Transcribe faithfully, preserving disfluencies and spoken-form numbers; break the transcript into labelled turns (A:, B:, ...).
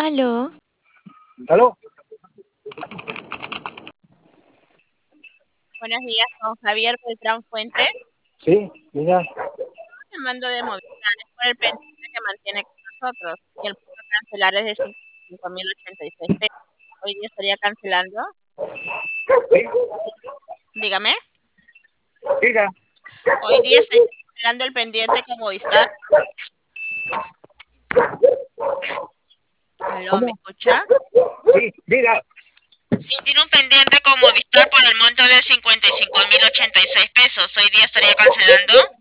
A: Aló,
B: ¿Aló?
C: Buenos días, con Javier Beltrán Fuentes.
B: Sí, mira,
C: Te mando de Movistar, es por el pendiente que mantiene con nosotros. Y el punto a cancelar es de cincuenta y cinco mil ochenta y seis pesos. Hoy día estaría cancelando. Dígame.
B: diga,
C: Hoy día estoy cancelando el pendiente con Movistar. Aló, ¿me
B: ¿cómo?
C: escucha?
B: Sí, diga,
C: Sí, tiene un pendiente con Movistar por el monto de cincuenta y cinco mil ochenta y seis pesos. Hoy día estaría cancelando.